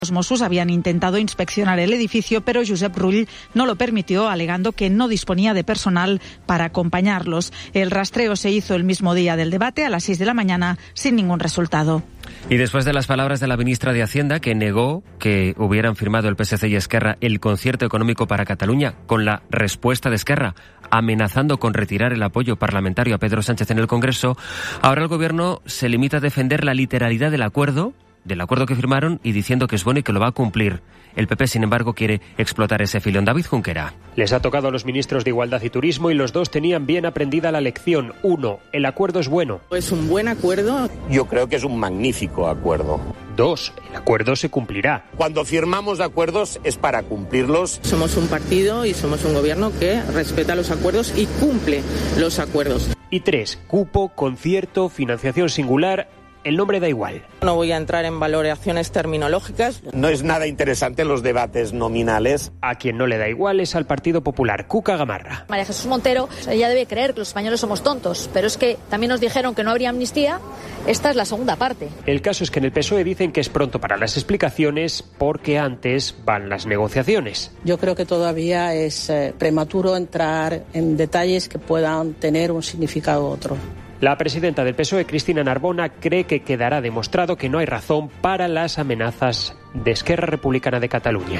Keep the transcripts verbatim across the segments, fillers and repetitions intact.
Los Mossos habían intentado inspeccionar el edificio, pero Josep Rull no lo permitió, alegando que no disponía de personal para acompañarlos. El rastreo se hizo el mismo día del debate, a las seis de la mañana, sin ningún resultado. Y después de las palabras de la ministra de Hacienda, que negó que hubieran firmado el P S C y Esquerra el concierto económico para Cataluña, con la respuesta de Esquerra, amenazando con retirar el apoyo parlamentario a Pedro Sánchez en el Congreso, ahora el Gobierno se limita a defender la literalidad del acuerdo, del acuerdo que firmaron y diciendo que es bueno y que lo va a cumplir. El P P, sin embargo, quiere explotar ese filón. David Junquera. Les ha tocado a los ministros de Igualdad y Turismo y los dos tenían bien aprendida la lección. Uno, el acuerdo es bueno. Es un buen acuerdo. Yo creo que es un magnífico acuerdo. Dos, el acuerdo se cumplirá. Cuando firmamos acuerdos es para cumplirlos. Somos un partido y somos un gobierno que respeta los acuerdos y cumple los acuerdos. Y tres, cupo, concierto, financiación singular. El nombre da igual. No voy a entrar en valoraciones terminológicas. No es nada interesante los debates nominales. A quien no le da igual es al Partido Popular. Cuca Gamarra. María Jesús Montero, ella debe creer que los españoles somos tontos, pero es que también nos dijeron que no habría amnistía. Esta es la segunda parte. El caso es que en el P S O E dicen que es pronto para las explicaciones porque antes van las negociaciones. Yo creo que todavía es eh, prematuro entrar en detalles que puedan tener un significado otro. La presidenta del P S O E, Cristina Narbona, cree que quedará demostrado que no hay razón para las amenazas de Esquerra Republicana de Cataluña.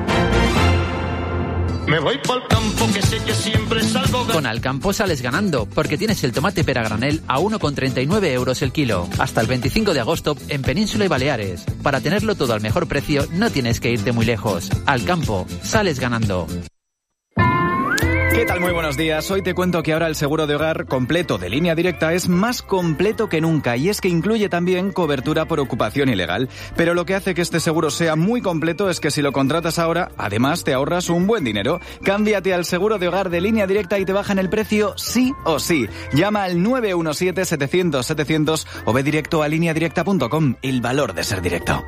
Me voy pa'l campo, que sé que siempre salgo ganando. Con Alcampo sales ganando, porque tienes el tomate pera granel a uno con treinta y nueve euros el kilo. Hasta el veinticinco de agosto en Península y Baleares. Para tenerlo todo al mejor precio, no tienes que irte muy lejos. Alcampo, sales ganando. ¿Qué tal? Muy buenos días. Hoy te cuento que ahora el seguro de hogar completo de Línea Directa es más completo que nunca y es que incluye también cobertura por ocupación ilegal. Pero lo que hace que este seguro sea muy completo es que si lo contratas ahora, además te ahorras un buen dinero. Cámbiate al seguro de hogar de Línea Directa y te bajan el precio sí o sí. Llama al nueve uno siete, setecientos, setecientos o ve directo a línea directa punto com. El valor de ser directo.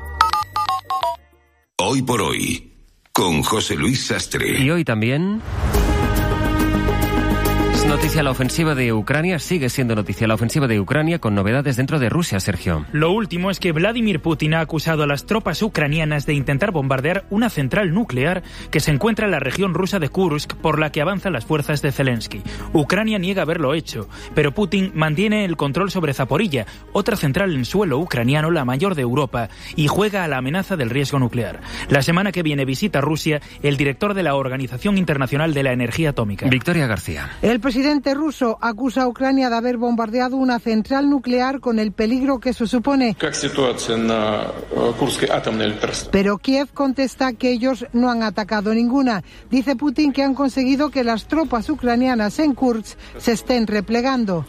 Hoy por hoy, con José Luis Sastre. Y hoy también... Noticia la ofensiva de Ucrania, sigue siendo noticia la ofensiva de Ucrania con novedades dentro de Rusia, Sergio. Lo último es que Vladimir Putin ha acusado a las tropas ucranianas de intentar bombardear una central nuclear que se encuentra en la región rusa de Kursk, por la que avanzan las fuerzas de Zelensky. Ucrania niega haberlo hecho, pero Putin mantiene el control sobre Zaporilla, otra central en suelo ucraniano, la mayor de Europa, y juega a la amenaza del riesgo nuclear. La semana que viene visita Rusia el director de la Organización Internacional de la Energía Atómica. Victoria García. El presidente El presidente ruso acusa a Ucrania de haber bombardeado una central nuclear con el peligro que eso supone. Pero Kiev contesta que ellos no han atacado ninguna. Dice Putin que han conseguido que las tropas ucranianas en Kursk se estén replegando.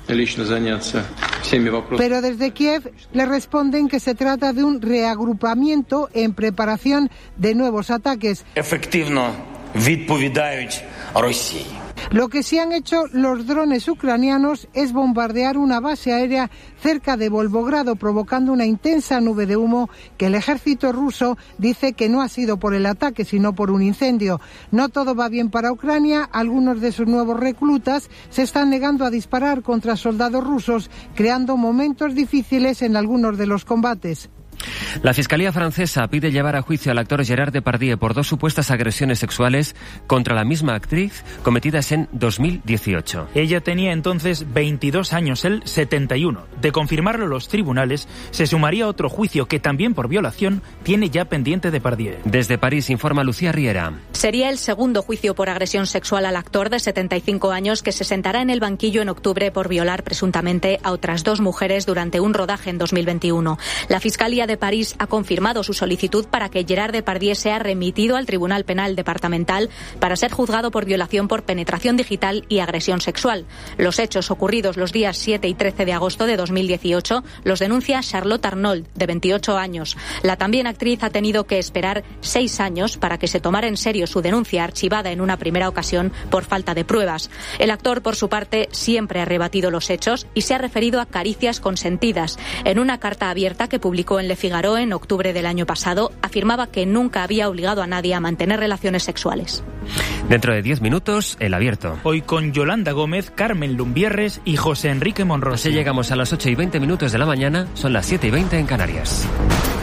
Pero desde Kiev le responden que se trata de un reagrupamiento en preparación de nuevos ataques. Efectivo відповідають Росії. Lo que sí han hecho los drones ucranianos es bombardear una base aérea cerca de Volgogrado, provocando una intensa nube de humo que el ejército ruso dice que no ha sido por el ataque, sino por un incendio. No todo va bien para Ucrania. Algunos de sus nuevos reclutas se están negando a disparar contra soldados rusos, creando momentos difíciles en algunos de los combates. La Fiscalía francesa pide llevar a juicio al actor Gerard Depardieu por dos supuestas agresiones sexuales contra la misma actriz cometidas en dos mil dieciocho. Ella tenía entonces veintidós años, él setenta y uno. De confirmarlo los tribunales, se sumaría otro juicio que también por violación tiene ya pendiente Depardieu. Desde París informa Lucía Riera. Sería el segundo juicio por agresión sexual al actor de setenta y cinco años que se sentará en el banquillo en octubre por violar presuntamente a otras dos mujeres durante un rodaje en dos mil veintiuno. La Fiscalía de París ha confirmado su solicitud para que Gerard Depardieu sea remitido al Tribunal Penal Departamental para ser juzgado por violación por penetración digital y agresión sexual. Los hechos ocurridos los días siete y trece de agosto de dos mil dieciocho los denuncia Charlotte Arnold, de veintiocho años. La también actriz ha tenido que esperar seis años para que se tomara en serio su denuncia, archivada en una primera ocasión por falta de pruebas. El actor, por su parte, siempre ha rebatido los hechos y se ha referido a caricias consentidas. En una carta abierta que publicó en Le Figaro en octubre del año pasado, afirmaba que nunca había obligado a nadie a mantener relaciones sexuales. Dentro de diez minutos, El Abierto. Hoy con Yolanda Gómez, Carmen Lumbierres y José Enrique Monroy. Así llegamos a las ocho y veinte minutos de la mañana, son las siete y veinte en Canarias.